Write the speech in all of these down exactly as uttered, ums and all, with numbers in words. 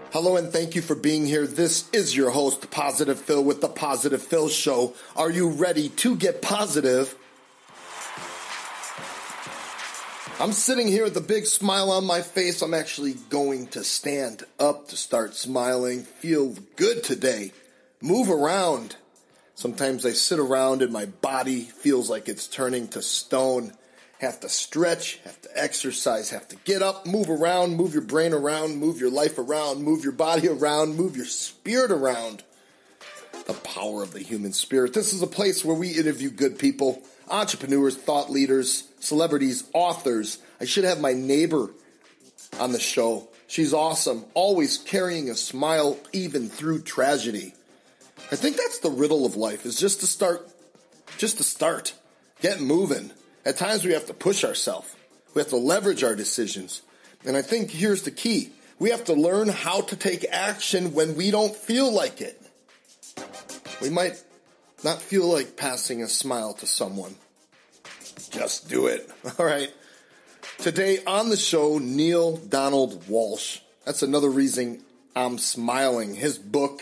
Hello and thank you for being here. This is your host, Positive Phil, with the Positive Phil Show. Are you ready to get positive? I'm sitting here with a big smile on my face. I'm actually going to stand up to start smiling. Feel good today. Move around. Sometimes I sit around and my body feels like it's turning to stone. Have to stretch, have to exercise, have to get up, move around, move your brain around, move your life around, move your body around, move your spirit around. The power of the human spirit. This is a place where we interview good people, entrepreneurs, thought leaders, celebrities, authors. I should have my neighbor on the show. She's awesome, always carrying a smile even through tragedy. I think that's the riddle of life, is just to start, just to start, get moving. At times we have to push ourselves. We have to leverage our decisions. And I think here's the key. We have to learn how to take action when we don't feel like it. We might not feel like passing a smile to someone. Just do it. All right. Today on the show, Neale Donald Walsch. That's another reason I'm smiling. His book,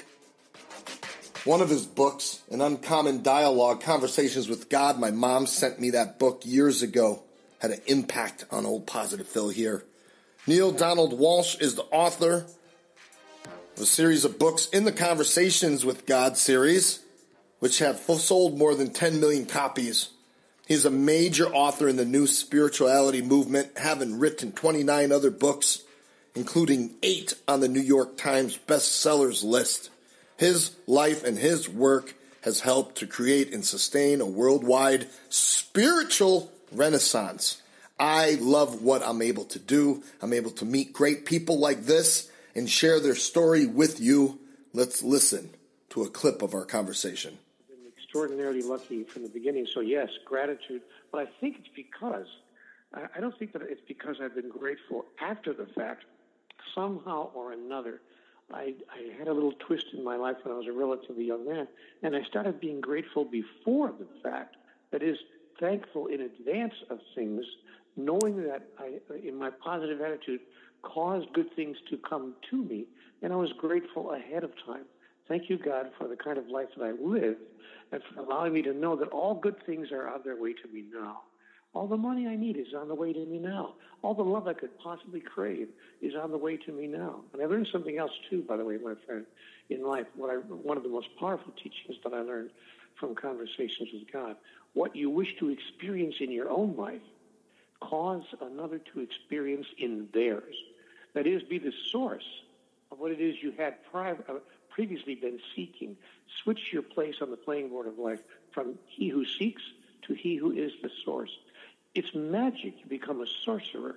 one of his books, An Uncommon Dialogue, Conversations with God. My mom sent me that book years ago. Had an impact on old Positive Phil here. Neale Donald Walsch is the author of a series of books in the Conversations with God series, which have sold more than ten million copies. He's a major author in the new spirituality movement, having written twenty-nine other books, including eight on the New York Times bestsellers list. His life and his work has helped to create and sustain a worldwide spiritual renaissance. I love what I'm able to do. I'm able to meet great people like this and share their story with you. Let's listen to a clip of our conversation. I've been extraordinarily lucky from the beginning, so yes, gratitude. But I think it's because, I don't think that it's because I've been grateful after the fact. Somehow or another, I, I had a little twist in my life when I was a relatively young man, and I started being grateful before the fact. That is, thankful in advance of things, knowing that I, in my positive attitude, caused good things to come to me, and I was grateful ahead of time. Thank you, God, for the kind of life that I live, and for allowing me to know that all good things are on their way to me now. All the money I need is on the way to me now. All the love I could possibly crave is on the way to me now. And I learned something else, too, by the way, my friend, in life. What I, one of the most powerful teachings that I learned from Conversations with God. What you wish to experience in your own life, cause another to experience in theirs. That is, be the source of what it is you had prior, uh, previously been seeking. Switch your place on the playing board of life from he who seeks to he who is the source. It's magic. You become a sorcerer.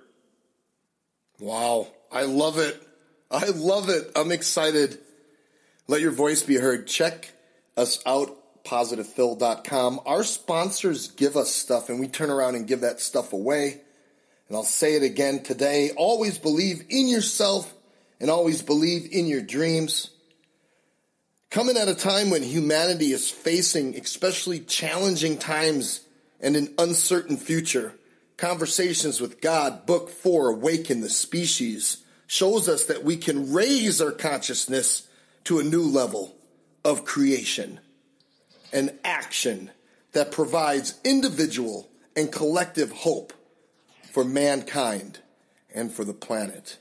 Wow. I love it. I love it. I'm excited. Let your voice be heard. Check us out, positive phil dot com. Our sponsors give us stuff, and we turn around and give that stuff away. And I'll say it again today. Always believe in yourself and always believe in your dreams. Coming at a time when humanity is facing especially challenging times and an uncertain future, Conversations with God, Book four, Awaken the Species, shows us that we can raise our consciousness to a new level of creation and action that provides individual and collective hope for mankind and for the planet.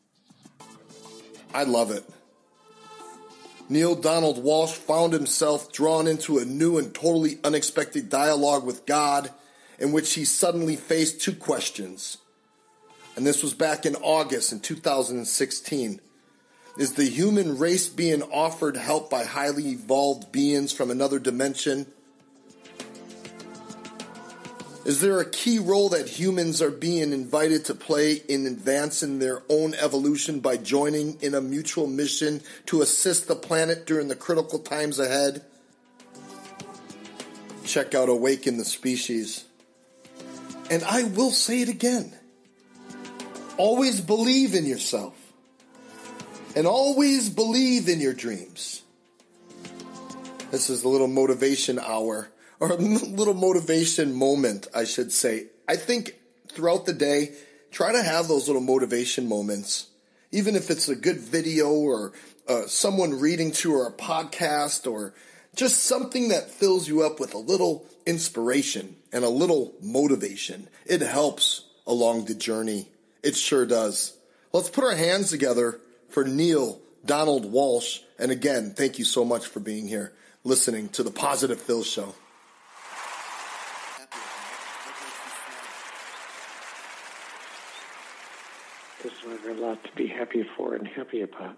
I love it. Neale Donald Walsch found himself drawn into a new and totally unexpected dialogue with God, in which he suddenly faced two questions. And this was back in August in two thousand sixteen. Is the human race being offered help by highly evolved beings from another dimension? Is there a key role that humans are being invited to play in advancing their own evolution by joining in a mutual mission to assist the planet during the critical times ahead? Check out Awaken the Species. And I will say it again. Always believe in yourself. And always believe in your dreams. This is a little motivation hour, or a little motivation moment, I should say. I think throughout the day, try to have those little motivation moments. Even if it's a good video or uh, someone reading to or a podcast or just something that fills you up with a little inspiration and a little motivation. It helps along the journey. It sure does. Let's put our hands together for Neil Donald Walsch. And again, thank you so much for being here, listening to the Positive Phil Show. There's a lot to be happy for and happy about.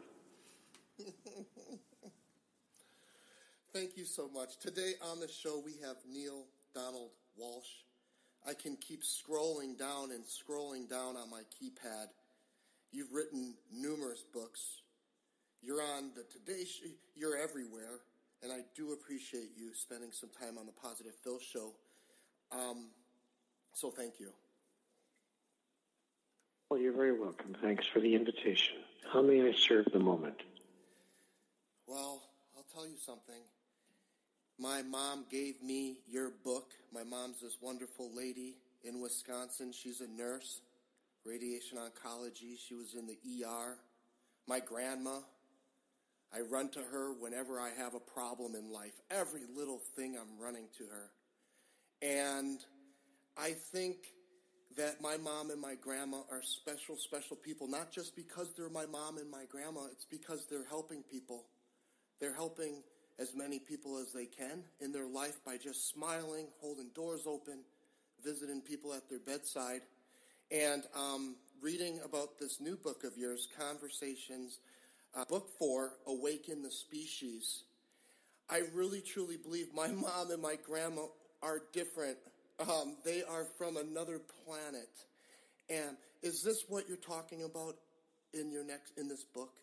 Thank you so much. Today on the show, we have Neil Donald Walsch. I can keep scrolling down and scrolling down on my keypad. You've written numerous books. You're on the Today Show. You're everywhere. And I do appreciate you spending some time on the Positive Phil Show. Um, so thank you. Well, you're very welcome. Thanks for the invitation. How may I serve the moment? Well, I'll tell you something. My mom gave me your book. My mom's this wonderful lady in Wisconsin. She's a nurse, radiation oncology. She was in the E R. My grandma, I run to her whenever I have a problem in life. Every little thing I'm running to her. And I think that my mom and my grandma are special, special people, not just because they're my mom and my grandma. It's because they're helping people. They're helping as many people as they can in their life by just smiling, holding doors open, visiting people at their bedside, and um, reading about this new book of yours, Conversations, uh, book four, Awaken the Species. I really, truly believe my mom and my grandma are different. Um, they are from another planet. And is this what you're talking about in your next in this book?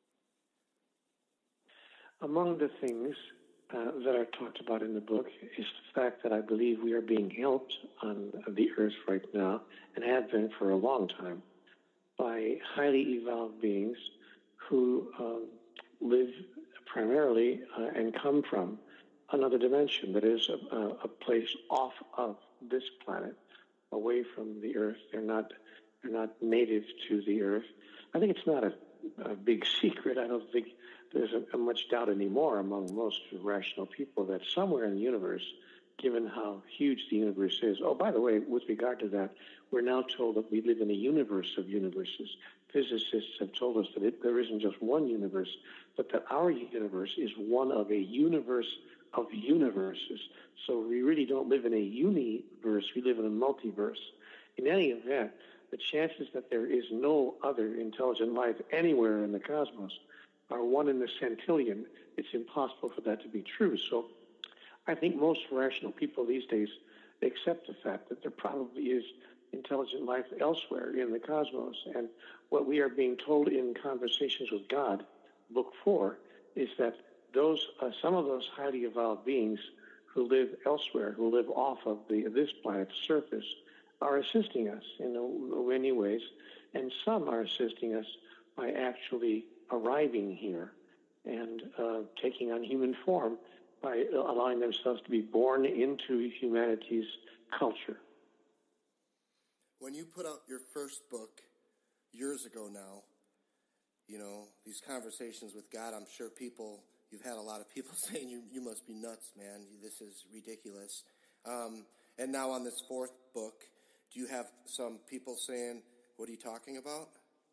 Among the things uh, that are talked about in the book is the fact that I believe we are being helped on the earth right now, and have been for a long time, by highly evolved beings who um, live primarily uh, and come from another dimension, that is a, a place off of this planet, away from the earth. They're not they're not native to the earth. I think it's not a, a big secret. I don't think there's a, a much doubt anymore among most rational people that somewhere in the universe, given how huge the universe is. Oh, by the way, with regard to that, we're now told that we live in a universe of universes. Physicists have told us that it, there isn't just one universe, but that our universe is one of a universe of universes. So we really don't live in a universe, we live in a multiverse. In any event, the chances that there is no other intelligent life anywhere in the cosmos are one in the centillion. It's impossible for that to be true. So I think most rational people these days accept the fact that there probably is intelligent life elsewhere in the cosmos. And what we are being told in Conversations with God, book four, is that those uh, some of those highly evolved beings who live elsewhere, who live off of the this planet's surface, are assisting us in many ways, and some are assisting us by actually arriving here and uh, taking on human form by allowing themselves to be born into humanity's culture. When you put out your first book years ago now, you know, these Conversations with God, I'm sure people, you've had a lot of people saying, you, you must be nuts, man. This is ridiculous. Um, and now on this fourth book, do you have some people saying, what are you talking about?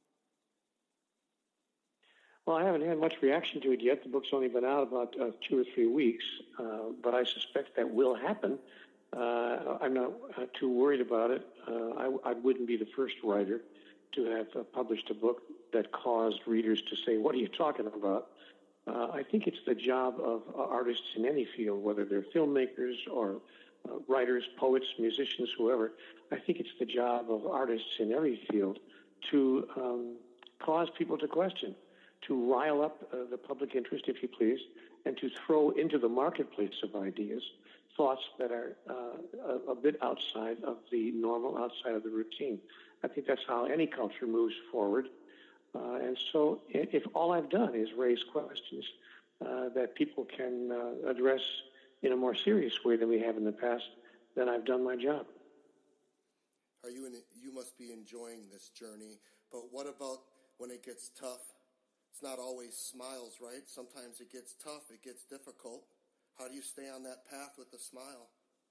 Well, I haven't had much reaction to it yet. The book's only been out about uh, two or three weeks, uh, but I suspect that will happen. Uh, I'm not uh, too worried about it. Uh, I, I wouldn't be the first writer to have uh, published a book that caused readers to say, what are you talking about? Uh, I think it's the job of uh, artists in any field, whether they're filmmakers or uh, writers, poets, musicians, whoever. I think it's the job of artists in every field to um, cause people to question, to rile up uh, the public interest, if you please, and to throw into the marketplace of ideas thoughts that are uh, a, a bit outside of the normal, outside of the routine. I think that's how any culture moves forward. Uh, and so if all I've done is raise questions uh, that people can uh, address in a more serious way than we have in the past, then I've done my job. Are you in, you must be enjoying this journey, but what about when it gets tough. It's not always smiles, right? Sometimes it gets tough, it gets difficult. How do you stay on that path with a smile?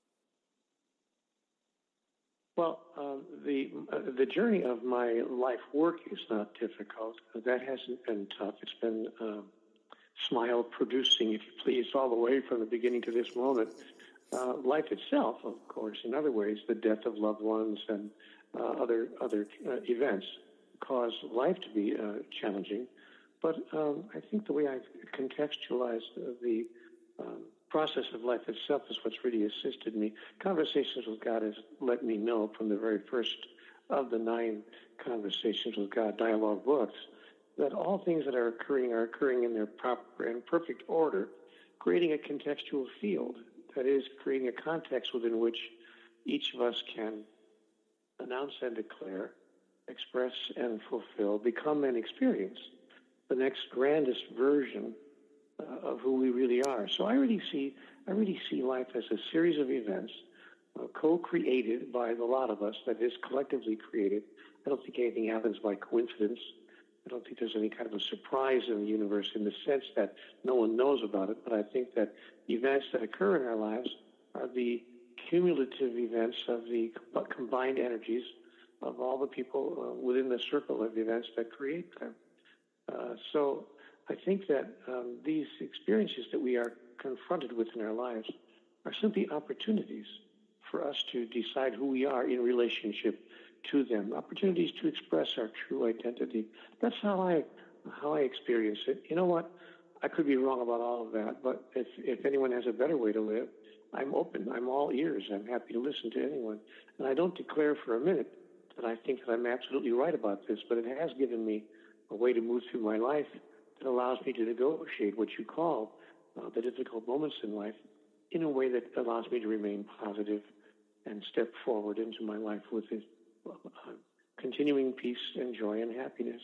Well, um, the uh, the journey of my life work is not difficult. That hasn't been tough. It's been um, smile producing, if you please, all the way from the beginning to this moment. Uh, life itself, of course, in other ways, the death of loved ones and uh, other other uh, events cause life to be uh, challenging. But um, I think the way I've contextualized uh, the um, process of life itself is what's really assisted me. Conversations with God has let me know from the very first of the nine Conversations with God dialogue books that all things that are occurring are occurring in their proper and perfect order, creating a contextual field. That is, creating a context within which each of us can announce and declare, express and fulfill, become and experience the next grandest version uh, of who we really are. So I really see, I really see life as a series of events uh, co-created by the lot of us, that is, collectively created. I don't think anything happens by coincidence. I don't think there's any kind of a surprise in the universe in the sense that no one knows about it, but I think that events that occur in our lives are the cumulative events of the combined energies of all the people uh, within the circle of events that create them. Uh, so I think that um, these experiences that we are confronted with in our lives are simply opportunities for us to decide who we are in relationship to them, opportunities to express our true identity. That's how I how I experience it. You know what? I could be wrong about all of that, but if, if anyone has a better way to live, I'm open. I'm all ears. I'm happy to listen to anyone. And I don't declare for a minute that I think that I'm absolutely right about this, but it has given me a way to move through my life that allows me to negotiate what you call uh, the difficult moments in life in a way that allows me to remain positive and step forward into my life with it, uh, continuing peace and joy and happiness.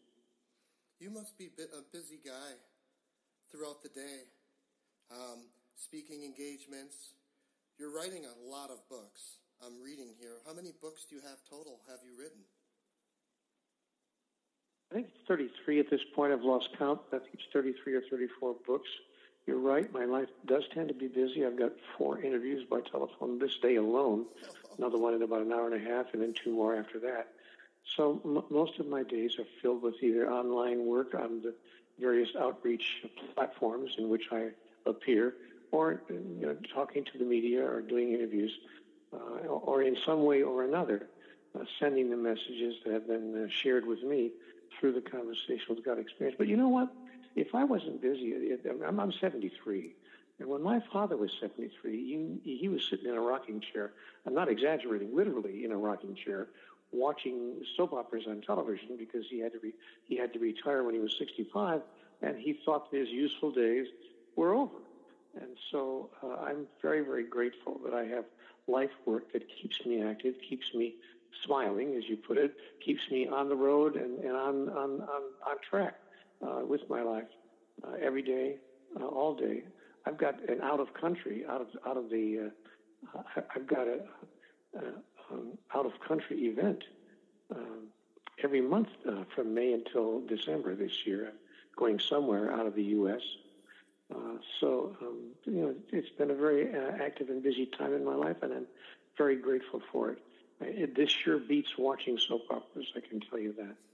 You must be a busy guy throughout the day, um, speaking engagements. You're writing a lot of books. I'm reading here. How many books do you have total have you written? I think it's thirty-three at this point. I've lost count. I think it's thirty-three or thirty-four books. You're right. My life does tend to be busy. I've got four interviews by telephone this day alone, another one in about an hour and a half, and then two more after that. So m- most of my days are filled with either online work on the various outreach platforms in which I appear, or you know, talking to the media or doing interviews, uh, or in some way or another, uh, sending the messages that have been uh, shared with me through the Conversation with God experience. But you know what? If I wasn't busy, I'm, I'm seventy-three, and when my father was seventy-three, he, he was sitting in a rocking chair. I'm not exaggerating, literally in a rocking chair, watching soap operas on television because he had to re, he had to retire when he was sixty-five, and he thought that his useful days were over. And so uh, I'm very, very grateful that I have life work that keeps me active, keeps me smiling, as you put it, keeps me on the road and, and on, on, on, on track uh, with my life uh, every day, uh, all day. I've got an out of country, out of out of the, uh, I've got a, a um, out of country event um, every month uh, from May until December this year. I'm going somewhere out of the U S Uh, so, um, you know, it's been a very uh, active and busy time in my life, and I'm very grateful for it. It, this sure beats watching soap operas, I can tell you that.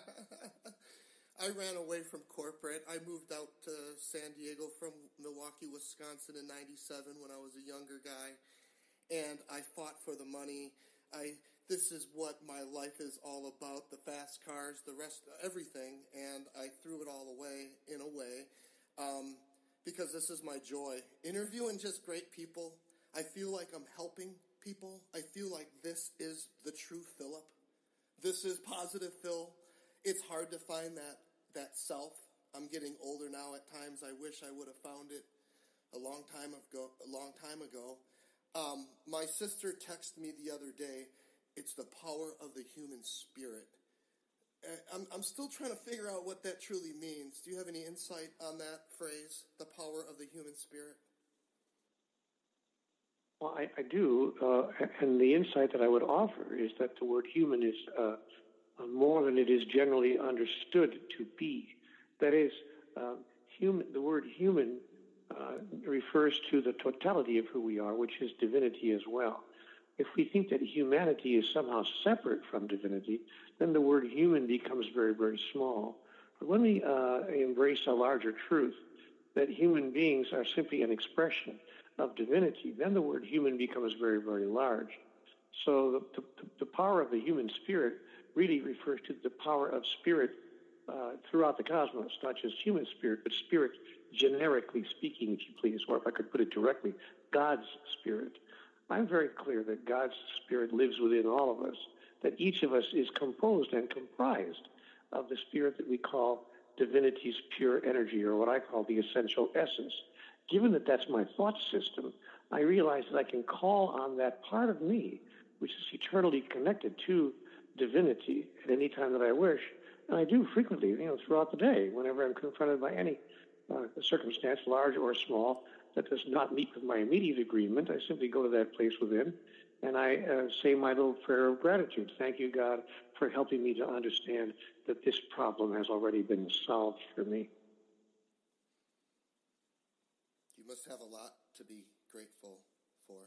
I ran away from corporate. I moved out to San Diego from Milwaukee, Wisconsin in ninety-seven when I was a younger guy, and I fought for the money. I this is what my life is all about, the fast cars, the rest, everything, and I threw it all away in a way um, because this is my joy. Interviewing just great people, I feel like I'm helping people. I feel like this is the true Philip. This is positive Phil. It's hard to find that that self. I'm getting older now at times. I wish I would have found it a long time ago. A long time ago. Um, my sister texted me the other day, it's the power of the human spirit. I'm, I'm still trying to figure out what that truly means. Do you have any insight on that phrase, the power of the human spirit? Well, I, I do, uh, and the insight that I would offer is that the word human is uh, uh, more than it is generally understood to be. That is, uh, human. The word human uh, refers to the totality of who we are, which is divinity as well. If we think that humanity is somehow separate from divinity, then the word human becomes very, very small. But when we uh, embrace a larger truth, that human beings are simply an expression of divinity, then the word human becomes very, very large. So the, the, the power of the human spirit really refers to the power of spirit uh, throughout the cosmos, not just human spirit, but spirit generically speaking, if you please, or if I could put it directly, God's spirit. I'm very clear that God's spirit lives within all of us, that each of us is composed and comprised of the spirit that we call divinity's pure energy, or what I call the essential essence. Given that that's my thought system, I realize that I can call on that part of me, which is eternally connected to divinity, at any time that I wish. And I do frequently, you know, throughout the day, whenever I'm confronted by any uh, circumstance, large or small, that does not meet with my immediate agreement. I simply go to that place within, and I uh, say my little prayer of gratitude. Thank you, God, for helping me to understand that this problem has already been solved for me. You must have a lot to be grateful for.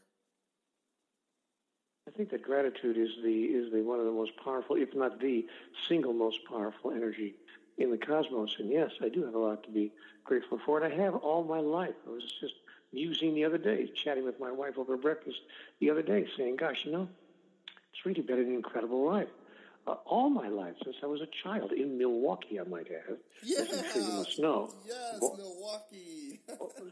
I think that gratitude is the is the one of the most powerful, if not the single most powerful energy in the cosmos. And yes, I do have a lot to be grateful for, and I have all my life. I was just musing the other day, chatting with my wife over breakfast the other day, saying, gosh, you know, it's really been an incredible life. Uh, all my life, since I was a child, in Milwaukee, I might add. Yeah, as I'm sure you must know. Yes, Bo- Milwaukee.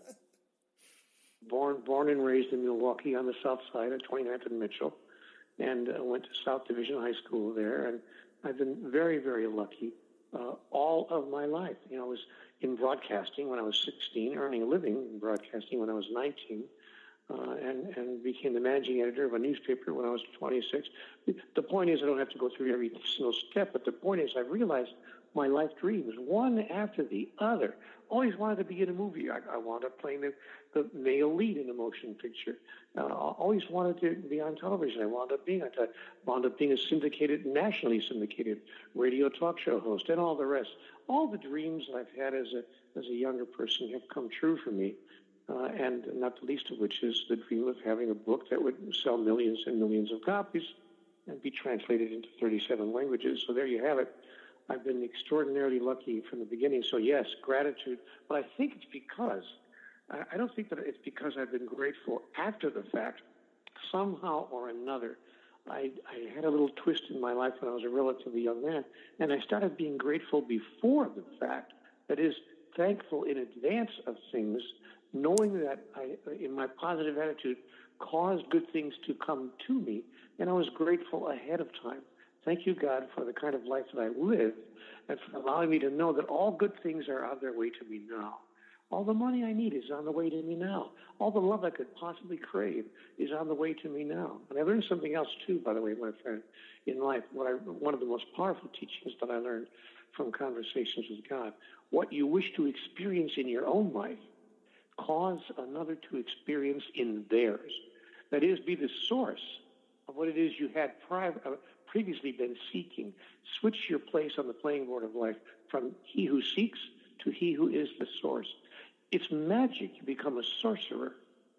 born, born and raised in Milwaukee on the south side at twenty-ninth and Mitchell, and uh, went to South Division High School there, and I've been very, very lucky uh, all of my life. You know, I was in broadcasting when I was sixteen, earning a living in broadcasting when I was nineteen, uh, and, and became the managing editor of a newspaper when I was twenty-six. The point is, I don't have to go through every single step, but the point is, I realized my life dreams, one after the other. Always wanted to be in a movie. I, I wound up playing the, the male lead in a motion picture. Uh, always wanted to be on television. I wound up being on television. Wound up being a syndicated, nationally syndicated radio talk show host, and all the rest. All the dreams that I've had as a as a younger person have come true for me, uh, and not the least of which is the dream of having a book that would sell millions and millions of copies and be translated into thirty-seven languages. So there you have it. I've been extraordinarily lucky from the beginning. So yes, gratitude. But I think it's because, I don't think that it's because I've been grateful after the fact. Somehow or another, I, I had a little twist in my life when I was a relatively young man, and I started being grateful before the fact. That is, thankful in advance of things, knowing that I, in my positive attitude, caused good things to come to me, and I was grateful ahead of time. Thank you, God, for the kind of life that I live and for allowing me to know that all good things are on their way to me now. All the money I need is on the way to me now. All the love I could possibly crave is on the way to me now. And I learned something else, too, by the way, my friend, in life. What I, one of the most powerful teachings that I learned from conversations with God. What you wish to experience in your own life, cause another to experience in theirs. That is, be the source of what it is you had pri- uh, previously been seeking. Switch your place on the playing board of life from he who seeks to he who is the source. It's magic. You become a sorcerer.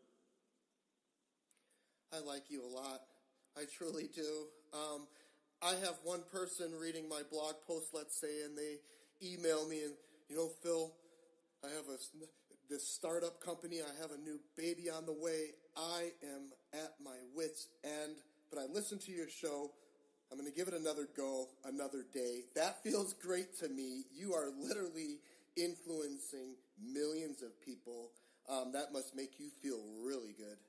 I like you a lot. I truly do. Um, I have one person reading my blog post, let's say, and they email me and, you know, Phil, I have a, this startup company. I have a new baby on the way. I am at my wit's end, but I listen to your show. I'm going to give it another go, another day. That feels great to me. You are literally influencing millions of people. Um, that must make you feel really good.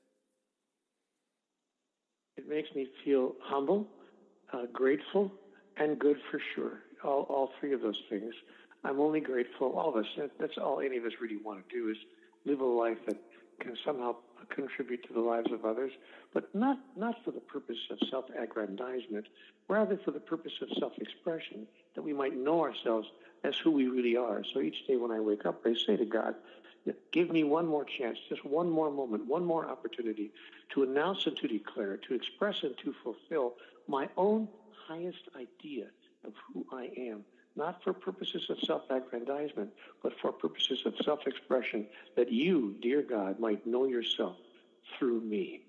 It makes me feel humble, uh, grateful, and good for sure. All, all three of those things. I'm only grateful. All of us, that's all any of us really want to do, is live a life that can somehow contribute to the lives of others, but not, not for the purpose of self-aggrandizement, rather for the purpose of self-expression, that we might know ourselves as who we really are. So each day when I wake up, I say to God, give me one more chance, just one more moment, one more opportunity to announce and to declare, to express and to fulfill my own highest idea, of who I am, not for purposes of self-aggrandizement, but for purposes of self-expression, that you, dear God, might know yourself through me.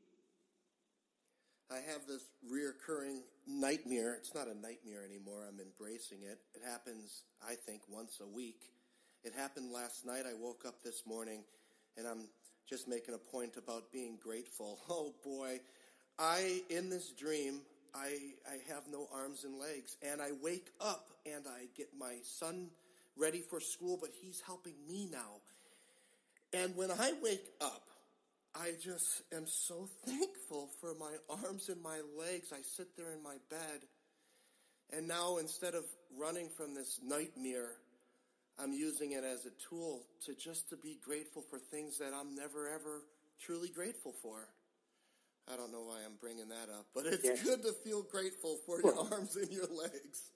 I have this reoccurring nightmare. It's not a nightmare anymore. I'm embracing it. It happens, I think, once a week. It happened last night. I woke up this morning, and I'm just making a point about being grateful. Oh, boy. I, in this dream, I, I have no arms and legs, and I wake up, and I get my son ready for school, but he's helping me now. And when I wake up, I just am so thankful for my arms and my legs. I sit there in my bed, and now instead of running from this nightmare, I'm using it as a tool to just to be grateful for things that I'm never, ever truly grateful for. I don't know why I'm bringing that up, but it's yeah. good to feel grateful for your well, arms and your legs.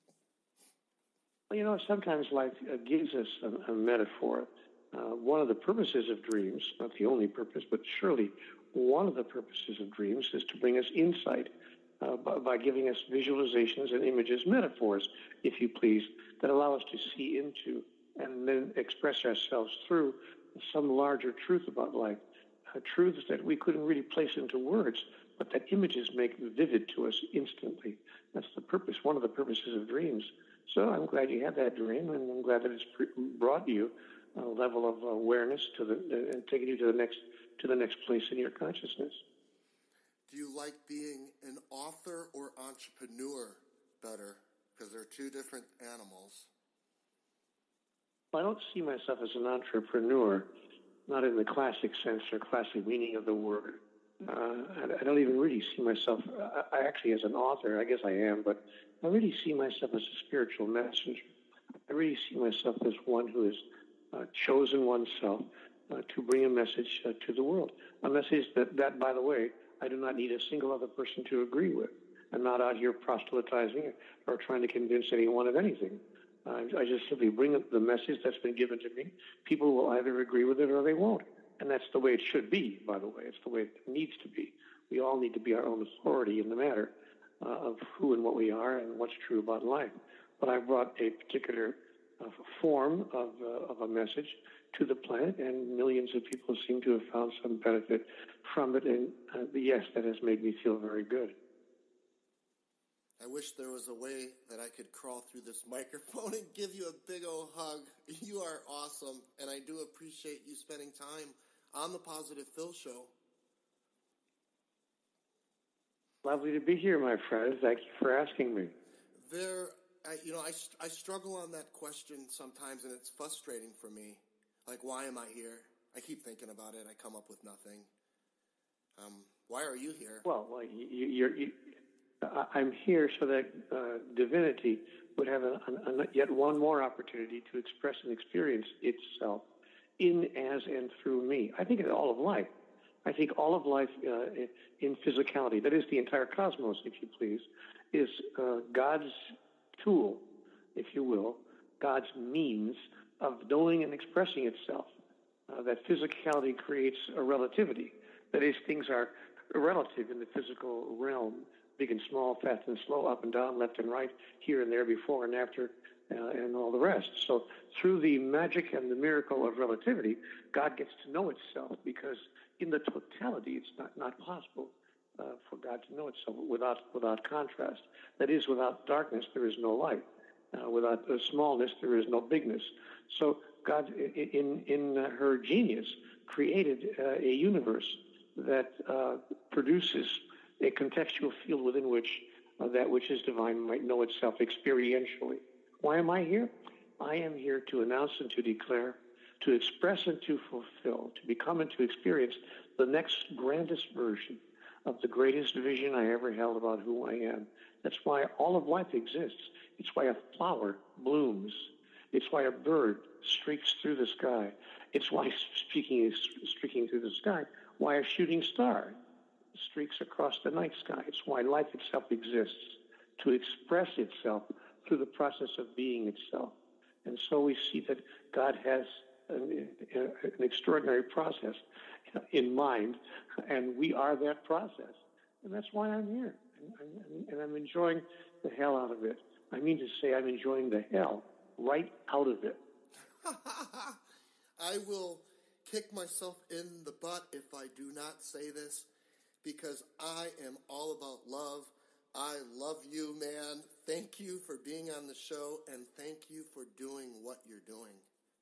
Well, you know, sometimes life uh, gives us a, a metaphor. Uh, one of the purposes of dreams, not the only purpose, but surely one of the purposes of dreams is to bring us insight uh, by, by giving us visualizations and images, metaphors, if you please, that allow us to see into and then express ourselves through some larger truth about life, uh, truths that we couldn't really place into words, but that images make vivid to us instantly. That's the purpose, one of the purposes of dreams. So I'm glad you had that dream, and I'm glad that it's brought you a level of awareness to the and uh, taking you to the next to the next place in your consciousness. Do you like being an author or entrepreneur better? Because they're two different animals. Well, I don't see myself as an entrepreneur, not in the classic sense or classic meaning of the word. Uh, I, I don't even really see myself. I, I actually, as an author, I guess I am, but I really see myself as a spiritual messenger. I really see myself as one who is Uh, chosen oneself uh, to bring a message uh, to the world. A message that, that, by the way, I do not need a single other person to agree with. I'm not out here proselytizing or trying to convince anyone of anything. Uh, I just simply bring the message that's been given to me. People will either agree with it or they won't. And that's the way it should be, by the way. It's the way it needs to be. We all need to be our own authority in the matter uh, of who and what we are and what's true about life. But I brought a particular of a form of, uh, of a message to the planet, and millions of people seem to have found some benefit from it. And uh, yes, that has made me feel very good. I wish there was a way that I could crawl through this microphone and give you a big old hug. You are awesome, and I do appreciate you spending time on the Positive Phil Show. Lovely to be here, my friend. Thank you for asking me. There I, you know, I, I struggle on that question sometimes, and it's frustrating for me. Like, why am I here? I keep thinking about it. I come up with nothing. Um, why are you here? Well, well you, you're, you, I'm here so that uh, divinity would have a, a, a, yet one more opportunity to express and experience itself in, as, and through me. I think in all of life. I think all of life uh, in physicality, that is the entire cosmos, if you please, is uh, God's tool, if you will, God's means of knowing and expressing itself. Uh, that physicality creates a relativity. That is, things are relative in the physical realm, big and small, fast and slow, up and down, left and right, here and there, before and after, uh, and all the rest. So through the magic and the miracle of relativity, God gets to know itself, because in the totality, it's not, not possible Uh, for God to know itself without without contrast. That is, without darkness, there is no light. Uh, without uh, smallness, there is no bigness. So God, in in uh, her genius, created uh, a universe that uh, produces a contextual field within which uh, that which is divine might know itself experientially. Why am I here? I am here to announce and to declare, to express and to fulfill, to become and to experience the next grandest version of the greatest vision I ever held about who I am. That's why all of life exists. It's why a flower blooms. It's why a bird streaks through the sky. It's why streaking is streaking through the sky, why a shooting star streaks across the night sky. It's why life itself exists, to express itself through the process of being itself. And so we see that God has an, an extraordinary process in mind, and we are that process. And that's why I'm here. And, and, and I'm enjoying the hell out of it. I mean to say I'm enjoying the hell right out of it. I will kick myself in the butt if I do not say this, because I am all about love. I love you, man. Thank you for being on the show, and thank you for doing what you're doing.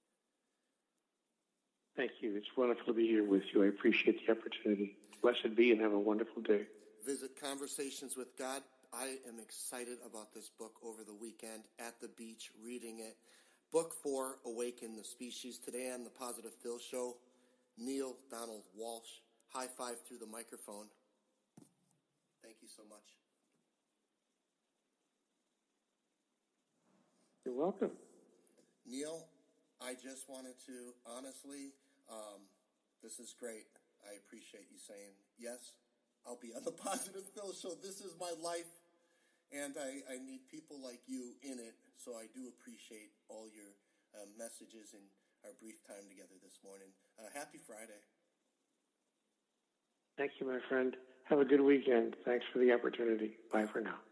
Thank you. It's wonderful to be here with you. I appreciate the opportunity. Blessed be and have a wonderful day. Visit Conversations with God. I am excited about this book over the weekend at the beach, reading it. Book four, Awaken the Species. Today on the Positive Phil Show, Neil Donald Walsh. High five through the microphone. Thank you so much. You're welcome. Neil, I just wanted to, honestly, um, this is great. I appreciate you saying, yes, I'll be on the Positive Phil Show. This is my life, and I, I need people like you in it, so I do appreciate all your uh, messages and our brief time together this morning. Uh, happy Friday. Thank you, my friend. Have a good weekend. Thanks for the opportunity. Bye for now.